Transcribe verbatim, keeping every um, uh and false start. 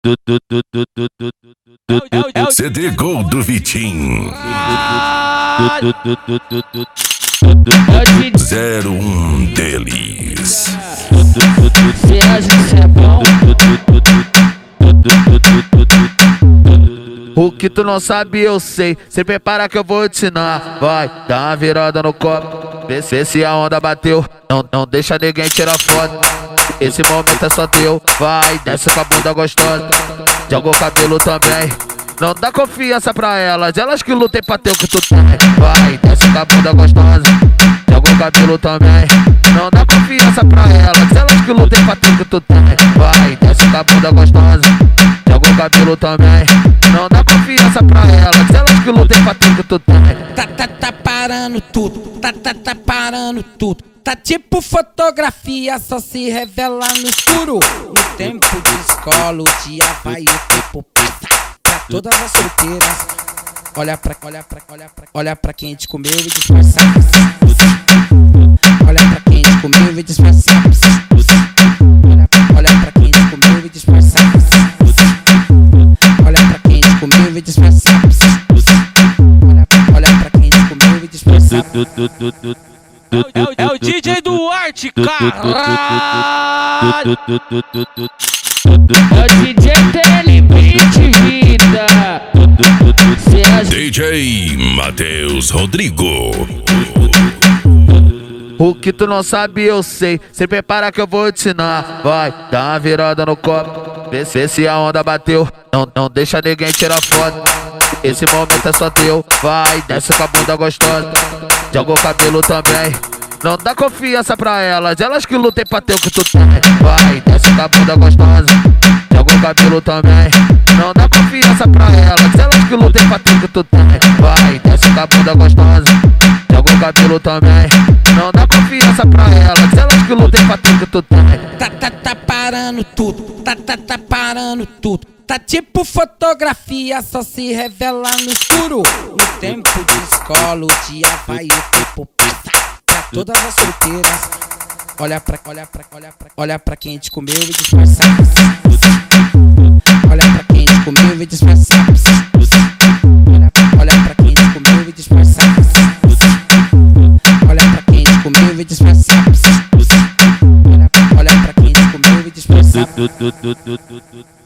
C D Gol do Vitinho. Zero um deles. Cê acha que cê é bom? O que tu não sabe eu sei, cê prepara que eu vou te ensinar. Vai, dá uma virada no copo, vê, vê se a onda bateu. Não, não deixa ninguém tirar foto, esse momento é só teu. Vai, desce com a bunda gostosa, joga o cabelo também. Não dá confiança pra elas, elas que lutem pra ter o que tu tem. Vai, desce com a bunda gostosa, joga o cabelo também. Não dá confiança pra elas, elas que lutem pra ter o que tu tem. Vai, desce com a bunda gostosa, joga o cabelo também. Não dá confiança pra elas, elas que lutem pra ter o que tu tem. Tá, tá, tá parando tudo, tá, tá, tá parando tudo. Tá tipo fotografia, só se revela no escuro. No tempo de escola, o dia vai, o tempo passa. Pra todas as solteiras, olha pra, olha pra, olha pra, olha pra quem te comeu e disfarça. Olha pra quem te comeu e disfarça. Olha, olha pra quem te comeu e disfarça. Olha pra quem te comeu e disfarça. Olha, olha pra quem te comeu e disfarça. É o, é o D J Duarte, caralho! É o D J Telebrite Vida. Cê acha... D J Matheus Rodrigo. O que tu não sabe eu sei, cê prepara que eu vou te ensinar. Vai, dá uma virada no copo, vê, vê se a onda bateu. Não, não deixa ninguém tirar foto, esse momento é só teu. Vai, desce com a bunda gostosa, joga o cabelo também. Não dá confiança pra elas, elas que lutem pra ter o que tu tem. Vai, desce com a bunda gostosa, joga o cabelo também. Não dá confiança pra elas, elas que lutem pra ter o que tu tem. Vai, desce com a bunda gostosa, joga o cabelo também. Não dá confiança pra elas, elas que lutem pra ter o que tu tem. Tá, tá, tá parando tudo, tá, tá, tá parando tudo. Tá tipo fotografia, só se revela no escuro. No tempo de escola, o dia vai, o tempo passa. Pra todas as solteiras, olha pra, olha pra, olha pra, olha pra quem te comeu e disfarça. Olha pra quem te comeu e disfarça. Olha, olha pra quem te comeu e disfarça. Olha pra quem te comeu e disfarça. Olha, olha pra quem te comeu e disfarça.